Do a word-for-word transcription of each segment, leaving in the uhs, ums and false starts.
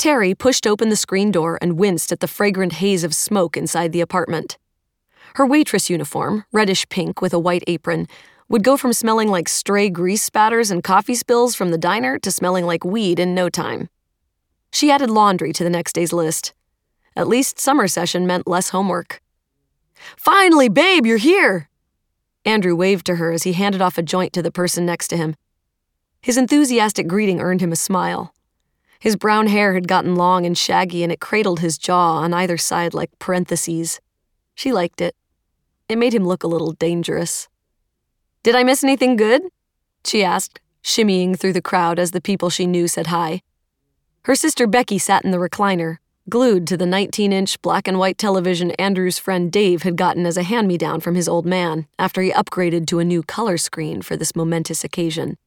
Terry pushed open the screen door and winced at the fragrant haze of smoke inside the apartment. Her waitress uniform, reddish pink with a white apron, would go from smelling like stray grease spatters and coffee spills from the diner to smelling like weed in no time. She added laundry to the next day's list. At least summer session meant less homework. "Finally, babe, you're here!" Andrew waved to her as he handed off a joint to the person next to him. His enthusiastic greeting earned him a smile. His brown hair had gotten long and shaggy, and it cradled his jaw on either side like parentheses. She liked it. It made him look a little dangerous. "Did I miss anything good?" she asked, shimmying through the crowd as the people she knew said hi. Her sister Becky sat in the recliner, glued to the nineteen-inch black and white television Andrew's friend Dave had gotten as a hand-me-down from his old man after he upgraded to a new color screen for this momentous occasion.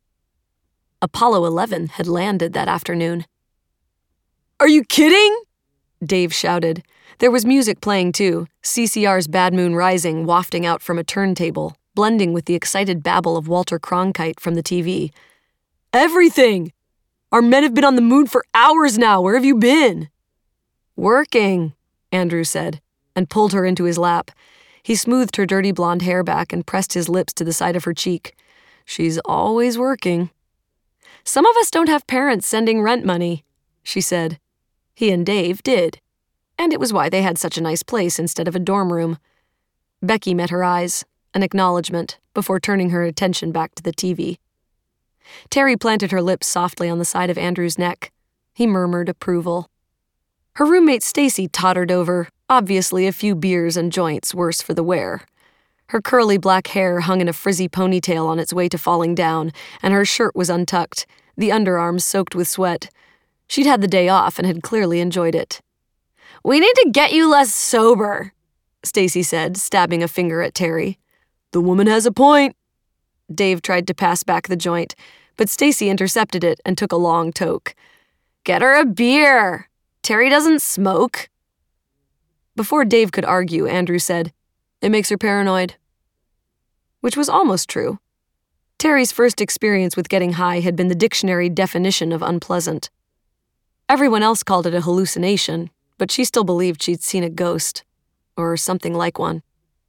Apollo eleven had landed that afternoon. "Are you kidding?" Dave shouted. There was music playing too, C C R's Bad Moon Rising wafting out from a turntable, blending with the excited babble of Walter Cronkite from the T V. "Everything! Our men have been on the moon for hours now. Where have you been?" "Working," Andrew said, and pulled her into his lap. He smoothed her dirty blonde hair back and pressed his lips to the side of her cheek. "She's always working." "Some of us don't have parents sending rent money," she said. He and Dave did, and it was why they had such a nice place instead of a dorm room. Becky met her eyes, an acknowledgement, before turning her attention back to the T V. Terry planted her lips softly on the side of Andrew's neck. He murmured approval. Her roommate Stacy tottered over, obviously a few beers and joints worse for the wear. Her curly black hair hung in a frizzy ponytail on its way to falling down, and her shirt was untucked, the underarms soaked with sweat. She'd had the day off and had clearly enjoyed it. "We need to get you less sober," Stacy said, stabbing a finger at Terry. "The woman has a point." Dave tried to pass back the joint, but Stacy intercepted it and took a long toke. "Get her a beer. Terry doesn't smoke." Before Dave could argue, Andrew said, "It makes her paranoid." Which was almost true. Terry's first experience with getting high had been the dictionary definition of unpleasant. Everyone else called it a hallucination, but she still believed she'd seen a ghost, or something like one.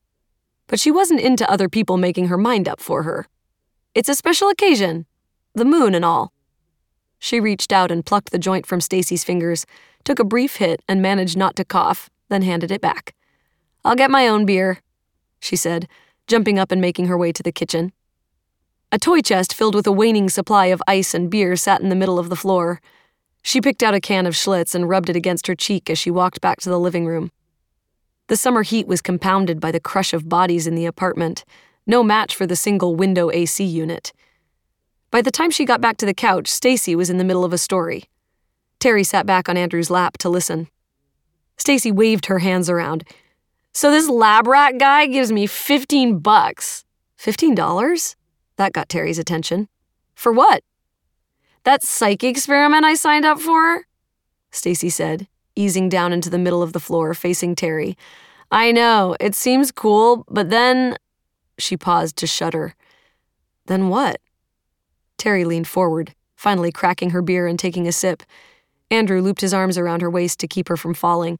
But she wasn't into other people making her mind up for her. It's a special occasion, the moon and all. She reached out and plucked the joint from Stacy's fingers, took a brief hit and managed not to cough, then handed it back. "I'll get my own beer," she said, jumping up and making her way to the kitchen. A toy chest filled with a waning supply of ice and beer sat in the middle of the floor. She picked out a can of Schlitz and rubbed it against her cheek as she walked back to the living room. The summer heat was compounded by the crush of bodies in the apartment, no match for the single window A C unit. By the time she got back to the couch, Stacy was in the middle of a story. Terry sat back on Andrew's lap to listen. Stacy waved her hands around. "So this lab rat guy gives me fifteen bucks. Fifteen dollars? That got Terry's attention. For what? That psych experiment I signed up for?" Stacy said, easing down into the middle of the floor, facing Terry. "I know, it seems cool, but then..." She paused to shudder. "Then what?" Terry leaned forward, finally cracking her beer and taking a sip. Andrew looped his arms around her waist to keep her from falling.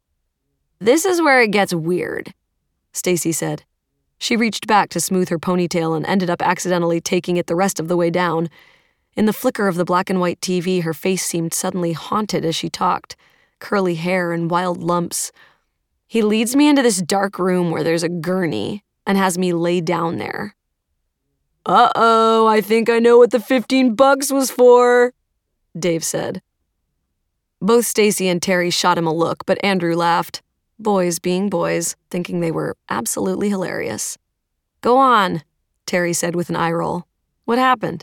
"This is where it gets weird," Stacy said. She reached back to smooth her ponytail and ended up accidentally taking it the rest of the way down. In the flicker of the black and white T V, her face seemed suddenly haunted as she talked, curly hair and wild lumps. "He leads me into this dark room where there's a gurney and has me lay down there." "Uh-oh, I think I know what the fifteen bucks was for," Dave said. Both Stacy and Terry shot him a look, but Andrew laughed. Boys being boys, thinking they were absolutely hilarious. "Go on," Terry said with an eye roll. "What happened?"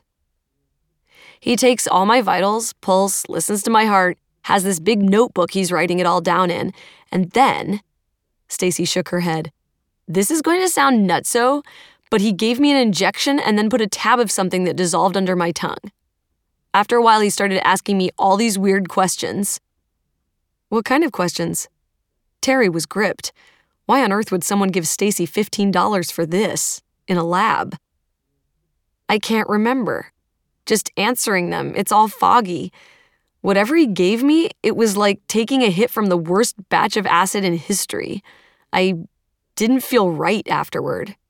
"He takes all my vitals, pulse, listens to my heart, has this big notebook he's writing it all down in, and then..." Stacy shook her head. "This is going to sound nutso, but he gave me an injection and then put a tab of something that dissolved under my tongue. After a while, he started asking me all these weird questions." "What kind of questions?" Terry was gripped. Why on earth would someone give Stacy fifteen dollars for this, in a lab? "I can't remember. Just answering them, it's all foggy. Whatever he gave me, it was like taking a hit from the worst batch of acid in history. I didn't feel right afterward.